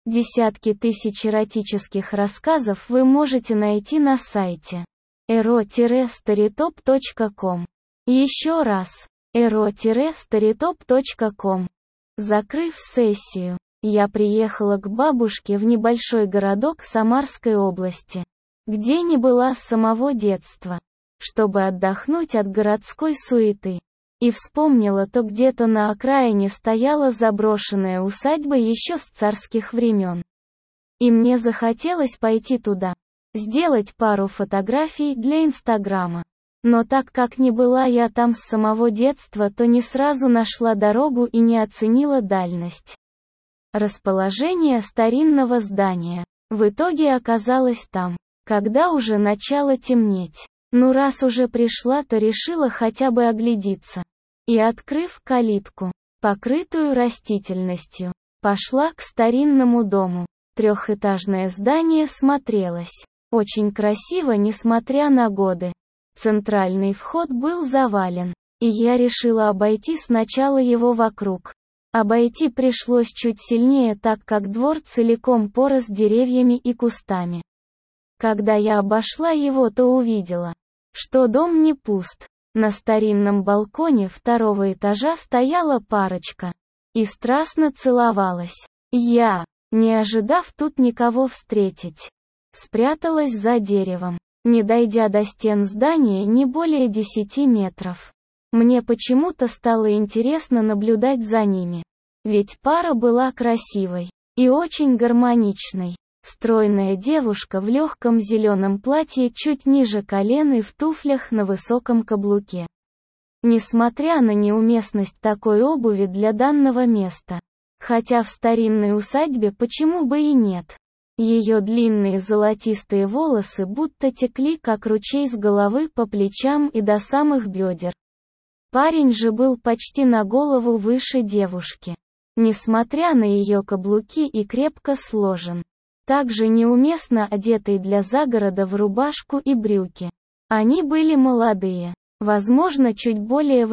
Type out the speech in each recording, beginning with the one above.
Десятки тысяч эротических рассказов вы можете найти на сайте ero-storytop.com. Еще раз, ero-storytop.com. Закрыв сессию, я приехала к бабушке в небольшой городок Самарской области, где не была с самого детства, чтобы отдохнуть от городской суеты. И вспомнила, то где-то на окраине стояла заброшенная усадьба еще с царских времен. И мне захотелось пойти туда, сделать пару фотографий для Инстаграма. Но так как не была я там с самого детства, то не сразу нашла дорогу и не оценила дальность. Расположение старинного здания в итоге оказалось там, когда уже начало темнеть. Ну раз уже пришла, то решила хотя бы оглядеться. И открыв калитку, покрытую растительностью, пошла к старинному дому. Трехэтажное здание смотрелось очень красиво, несмотря на годы. Центральный вход был завален, и я решила обойти сначала его вокруг. Обойти пришлось чуть сильнее, так как двор целиком порос деревьями и кустами. Когда я обошла его, то увидела, что дом не пуст. На старинном балконе второго этажа стояла парочка и страстно целовалась. Я, не ожидав тут никого встретить, спряталась за деревом, не дойдя до стен здания не более 10 метров. Мне почему-то стало интересно наблюдать за ними, ведь пара была красивой и очень гармоничной. Стройная девушка в легком зеленом платье чуть ниже колен и в туфлях на высоком каблуке. Несмотря на неуместность такой обуви для данного места, хотя в старинной усадьбе почему бы и нет, ее длинные золотистые волосы будто текли как ручей с головы по плечам и до самых бедер. Парень же был почти на голову выше девушки, несмотря на ее каблуки, и крепко сложен. Также неуместно одетый для загорода в рубашку и брюки. Они были молодые, возможно, чуть более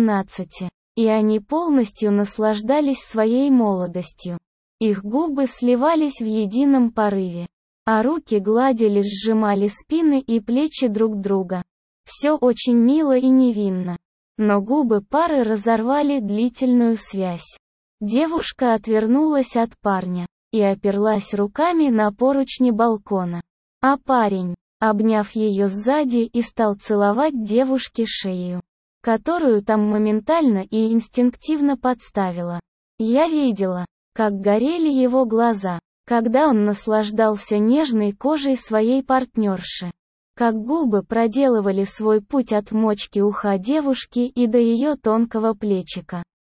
18, и они полностью наслаждались своей молодостью. Их губы сливались в едином порыве, а руки гладили, сжимали спины и плечи друг друга. Все очень мило и невинно. Но губы пары разорвали длительную связь. Девушка отвернулась от парня и оперлась руками на поручни балкона. А парень, обняв ее сзади, и стал целовать девушке шею, которую там моментально и инстинктивно подставила. Я видела, как горели его глаза, когда он наслаждался нежной кожей своей партнерши, как губы проделывали свой путь от мочки уха девушки и до ее тонкого плечика.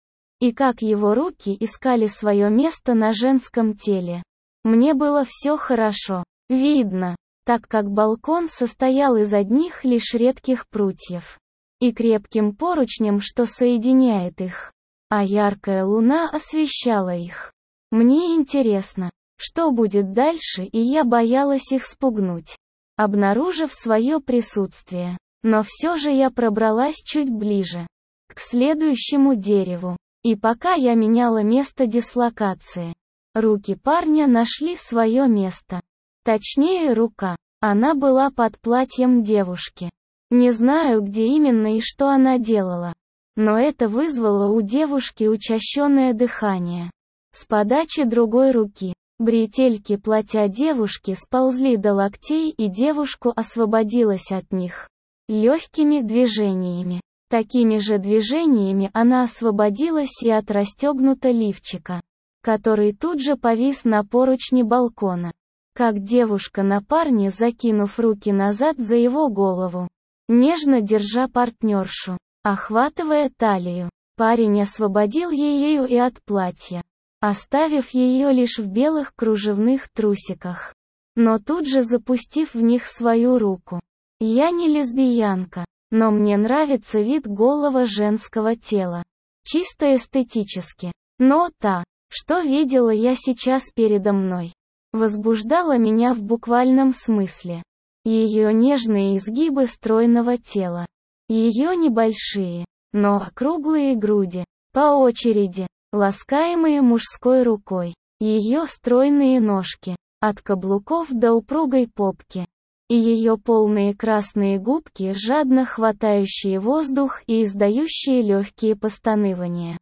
И как его руки искали свое место на женском теле. Мне было все хорошо видно, так как балкон состоял из одних лишь редких прутьев и крепким поручнем, что соединяет их, а яркая луна освещала их. Мне интересно, что будет дальше, и я боялась их спугнуть, обнаружив свое присутствие. Но все же я пробралась чуть ближе, к следующему дереву. И пока я меняла место дислокации, руки парня нашли свое место. Точнее, рука. Она была под платьем девушки. Не знаю, где именно и что она делала, но это вызвало у девушки учащенное дыхание. С подачи другой руки, бретельки платья девушки сползли до локтей, и девушку освободилась от них легкими движениями. Такими же движениями она освободилась и от расстегнута лифчика, который тут же повис на поручне балкона. Как девушка на парне, закинув руки назад за его голову, нежно держа партнершу, охватывая талию, парень освободил ее и от платья, оставив ее лишь в белых кружевных трусиках, но тут же запустив в них свою руку. Я не лесбиянка, но мне нравится вид голого женского тела. Чисто эстетически. Но та, что видела я сейчас передо мной, возбуждала меня в буквальном смысле. Ее нежные изгибы стройного тела, ее небольшие, но округлые груди, по очереди, ласкаемые мужской рукой, ее стройные ножки, от каблуков до упругой попки, и ее полные красные губки, жадно хватающие воздух и издающие легкие постанывания.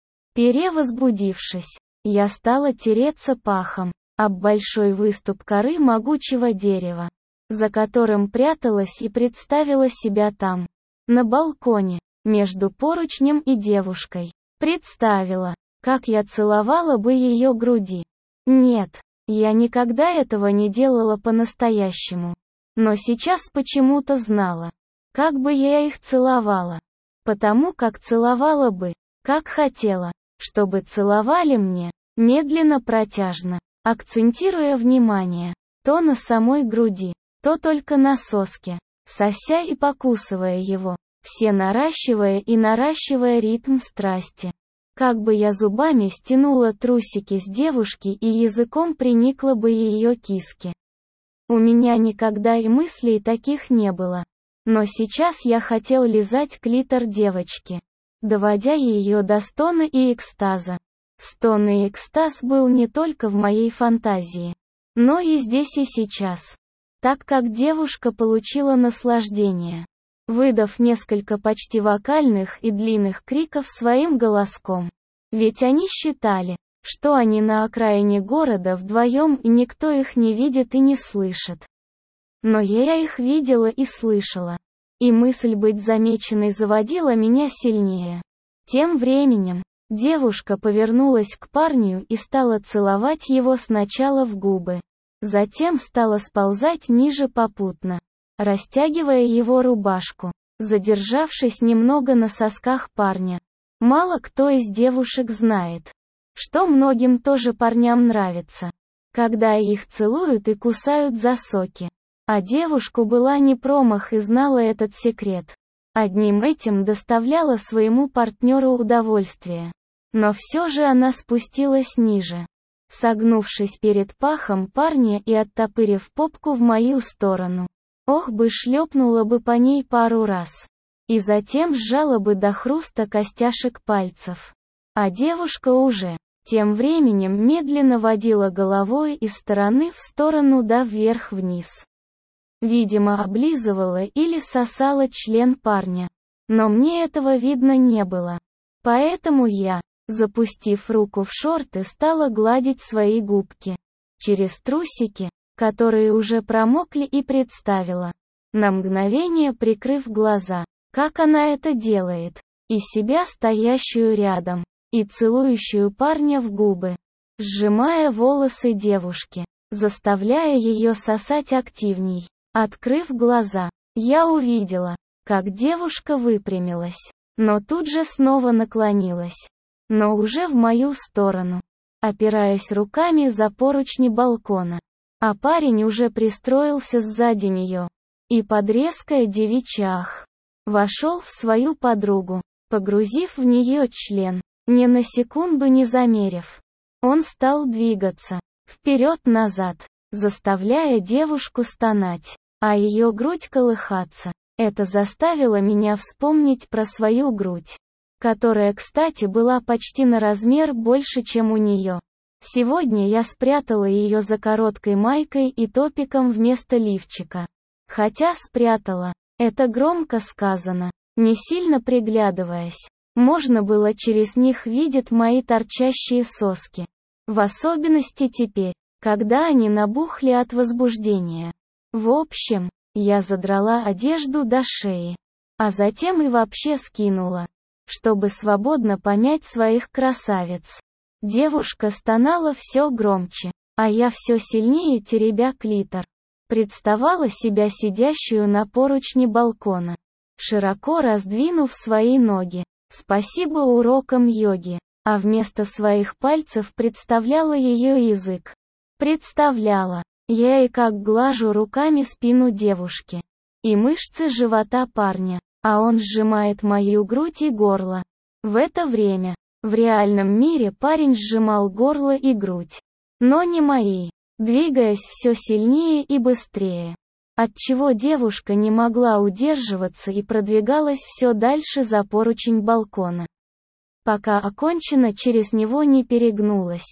Перевозбудившись, я стала тереться пахом об большой выступ коры могучего дерева, за которым пряталась, и представила себя там, на балконе, между поручнем и девушкой. Представила, как я целовала бы ее груди. Нет, я никогда этого не делала по-настоящему. Но сейчас почему-то знала, как бы я их целовала. Потому как целовала бы, как хотела, чтобы целовали мне, медленно, протяжно, акцентируя внимание, то на самой груди, то только на соске, сося и покусывая его, все наращивая и наращивая ритм страсти. Как бы я зубами стянула трусики с девушки и языком приникла бы ее киске. У меня никогда и мыслей таких не было. Но сейчас я хотел лизать клитор девочки, доводя ее до стона и экстаза. Стон и экстаз был не только в моей фантазии, но и здесь и сейчас. Так как девушка получила наслаждение, выдав несколько почти вокальных и длинных криков своим голоском. Ведь они считали, что они на окраине города вдвоем и никто их не видит и не слышит. Но я их видела и слышала. И мысль быть замеченной заводила меня сильнее. Тем временем, девушка повернулась к парню и стала целовать его сначала в губы. Затем стала сползать ниже попутно, растягивая его рубашку, задержавшись немного на сосках парня. Мало кто из девушек знает, что многим тоже парням нравится, когда их целуют и кусают за соки. А девушка была не промах и знала этот секрет. Одним этим доставляла своему партнеру удовольствие. Но все же она спустилась ниже, согнувшись перед пахом парня и оттопырив попку в мою сторону. Ох бы шлепнула бы по ней пару раз. И затем сжала бы до хруста костяшек пальцев. А девушка уже, тем временем, медленно водила головой из стороны в сторону да вверх-вниз. Видимо, облизывала или сосала член парня. Но мне этого видно не было. Поэтому я, запустив руку в шорты, стала гладить свои губки через трусики, которые уже промокли, и представила, на мгновение прикрыв глаза, как она это делает, и себя стоящую рядом, и целующую парня в губы, сжимая волосы девушки, заставляя ее сосать активней. Открыв глаза, я увидела, как девушка выпрямилась, но тут же снова наклонилась, но уже в мою сторону, опираясь руками за поручни балкона. А парень уже пристроился сзади нее, и под резкое девичье ах, вошел в свою подругу, погрузив в нее член, ни на секунду не замерев. Он стал двигаться вперед-назад, заставляя девушку стонать, а ее грудь колыхаться. Это заставило меня вспомнить про свою грудь, которая, кстати, была почти на размер больше, чем у нее. Сегодня я спрятала ее за короткой майкой и топиком вместо лифчика. Хотя спрятала, это громко сказано, не сильно приглядываясь. Можно было через них видеть мои торчащие соски. В особенности теперь, когда они набухли от возбуждения. В общем, я задрала одежду до шеи, а затем и вообще скинула, чтобы свободно помять своих красавиц. Девушка стонала все громче, а я все сильнее теребя клитор. Представала себя сидящую на поручне балкона, широко раздвинув свои ноги. Спасибо урокам йоги, а вместо своих пальцев представляла ее язык. Представляла, я и как глажу руками спину девушки, и мышцы живота парня, а он сжимает мою грудь и горло. В это время, в реальном мире парень сжимал горло и грудь, но не мои, двигаясь все сильнее и быстрее, отчего девушка не могла удерживаться и продвигалась все дальше за поручень балкона, пока оконченно через него не перегнулась.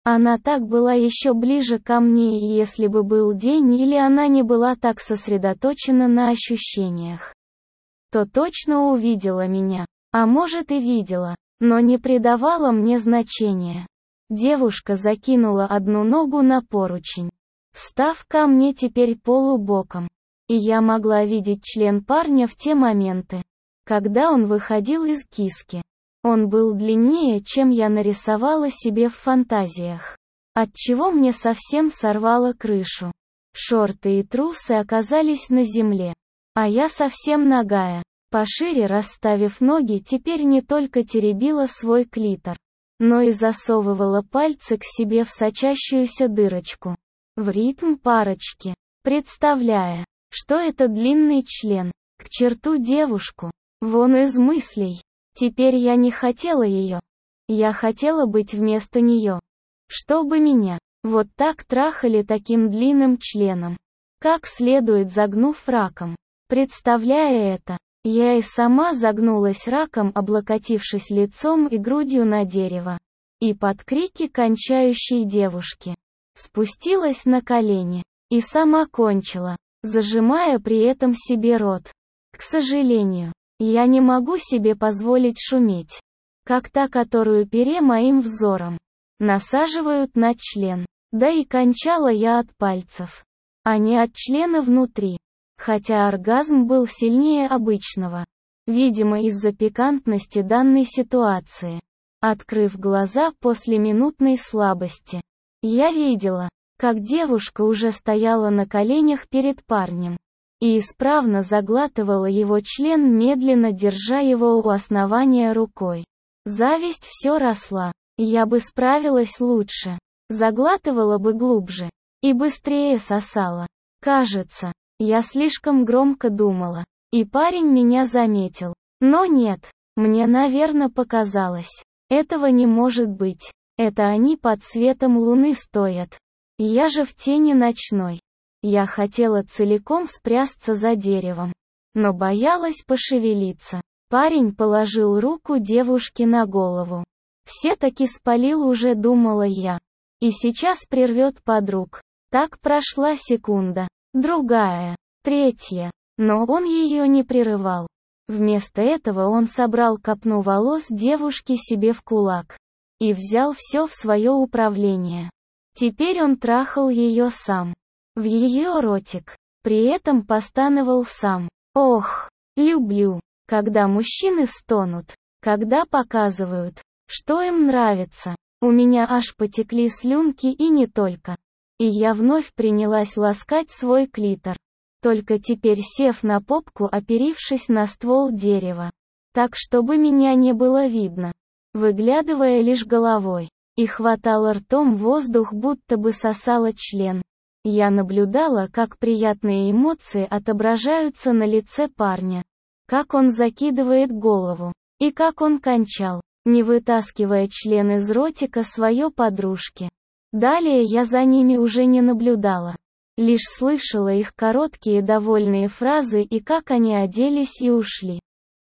Она так была еще ближе ко мне, и если бы был день или она не была так сосредоточена на ощущениях, то точно увидела меня. А может и видела, но не придавала мне значения. Девушка закинула одну ногу на поручень, встав ко мне теперь полубоком. И я могла видеть член парня в те моменты, когда он выходил из киски. Он был длиннее, чем я нарисовала себе в фантазиях, отчего мне совсем сорвало крышу. Шорты и трусы оказались на земле, а я совсем нагая, пошире расставив ноги, теперь не только теребила свой клитор, но и засовывала пальцы к себе в сочащуюся дырочку, в ритм парочки, представляя, что это длинный член, к черту девушку, вон из мыслей. Теперь я не хотела ее. Я хотела быть вместо нее. Чтобы меня вот так трахали таким длинным членом, как следует загнув раком. Представляя это, я и сама загнулась раком, облокотившись лицом и грудью на дерево. И под крики кончающей девушки спустилась на колени и сама кончила, зажимая при этом себе рот. К сожалению, я не могу себе позволить шуметь, как та, которую пере моим взором насаживают на член. Да и кончала я от пальцев, а не от члена внутри. Хотя оргазм был сильнее обычного. Видимо, из-за пикантности данной ситуации. Открыв глаза после минутной слабости, я видела, как девушка уже стояла на коленях перед парнем и исправно заглатывала его член, медленно держа его у основания рукой. Зависть все росла. Я бы справилась лучше, заглатывала бы глубже и быстрее сосала. Кажется, я слишком громко думала, и парень меня заметил. Но нет, мне, наверное, показалось. Этого не может быть. Это они под светом луны стоят. Я же в тени ночной. Я хотела целиком спрятаться за деревом, но боялась пошевелиться. Парень положил руку девушке на голову. Все-таки спалил уже, думала я. И сейчас прервет подруг. Так прошла секунда, другая, третья, но он ее не прерывал. Вместо этого он собрал копну волос девушки себе в кулак и взял все в свое управление. Теперь он трахал ее сам, в ее ротик, при этом постановал сам. Ох, люблю, когда мужчины стонут, когда показывают, что им нравится. У меня аж потекли слюнки и не только. И я вновь принялась ласкать свой клитор. Только теперь сев на попку, оперившись на ствол дерева, так чтобы меня не было видно, выглядывая лишь головой, и хватала ртом воздух, будто бы сосала член. Я наблюдала, как приятные эмоции отображаются на лице парня, как он закидывает голову, и как он кончал, не вытаскивая член из ротика своей подружки. Далее я за ними уже не наблюдала. Лишь слышала их короткие довольные фразы и как они оделись и ушли.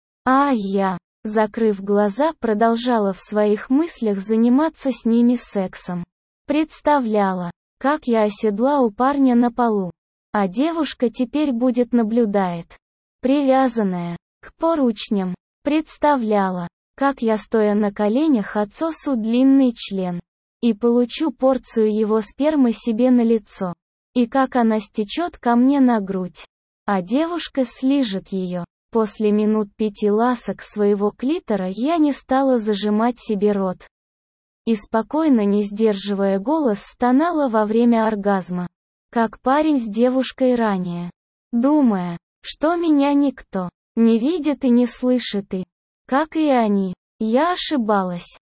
А я, закрыв глаза, продолжала в своих мыслях заниматься с ними сексом. Представляла, как я оседла у парня на полу, а девушка теперь будет наблюдает, привязанная к поручням. Представляла, как я, стоя на коленях, отсосу длинный член и получу порцию его спермы себе на лицо. И как она стечет ко мне на грудь, а девушка слижет ее. После минут 5 ласок своего клитора я не стала зажимать себе рот. И спокойно, не сдерживая голос, стонала во время оргазма, как парень с девушкой ранее, думая, что меня никто не видит и не слышит, и, как и они, я ошибалась.